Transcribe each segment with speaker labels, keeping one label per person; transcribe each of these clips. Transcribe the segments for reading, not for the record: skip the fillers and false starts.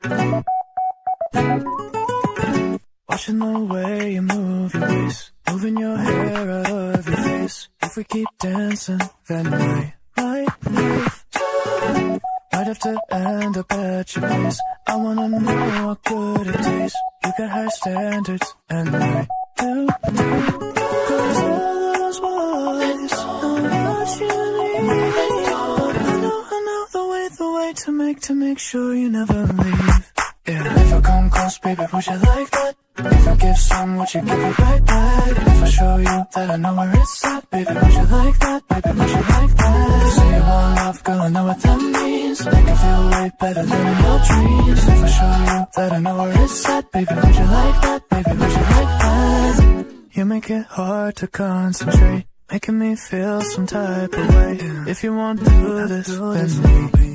Speaker 1: Watching the way you move your waist, moving your hair out of your face. If we keep dancing, then we might have to end up at your place. I wanna know how good it tastes. You got high standards, and I do. Cause all those boys know what you need. I know the way to make sure you never leave. Yeah, if I come close, baby, would you like that? If I give some, would you give it right back? If I show you that I know where it's at, baby, would you like that? Baby, would you like that? Say you want love, girl, I know what that means. Make it feel way better than in your dreams. If I show you that I know where it's at, baby, would you like that? Baby, would you like that? You make it hard to concentrate, making me feel some type of way. If you want to do this, then we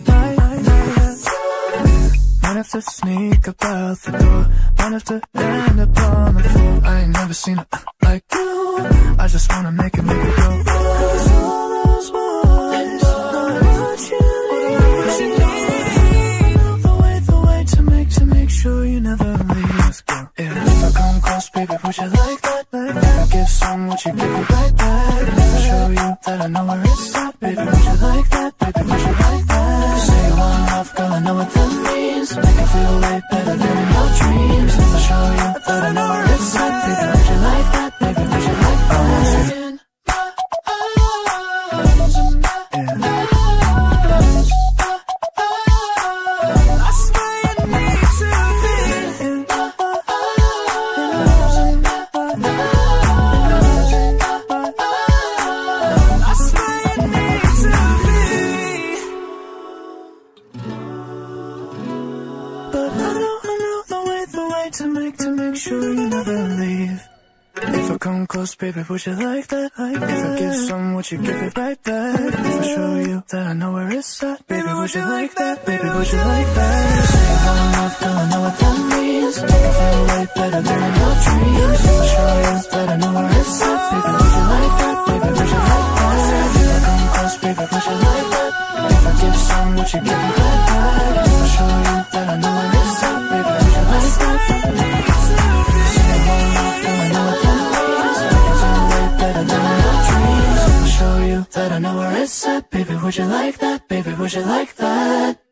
Speaker 1: might have to sneak up out the door, might have to end up on the floor. I ain't never seen it like you. I just wanna make it go. Cause all those boys know what you need. The way to make sure you never leave. Let's go. Yeah. If I come close, baby, would you like that? If I give some, would you give it right back? If I show you that I know where it's at, baby, would you like that? Baby, would you like that? Say you want love, girl, I know what that means. Make it feel way better than in your dreams. If I show you that I know where it's at, baby, would you like that? Baby, would you like that? To make sure you never leave. If I come close, baby, would you like that? If I give some, would you give it right back? If I show you that I know where it's at, baby, would you like that? Baby, would you like that? Say you want love, girl, I know what that means. Make it feel way better than in your dreams. If I show you that I know where it's at, baby, would you like that? Baby, would you like that? If I come close, baby, would you like that? If I give some, would you give it right back? If I show you that I know where it's at, baby, would you like that? That I know where it's at, baby, would you like that? Baby, would you like that?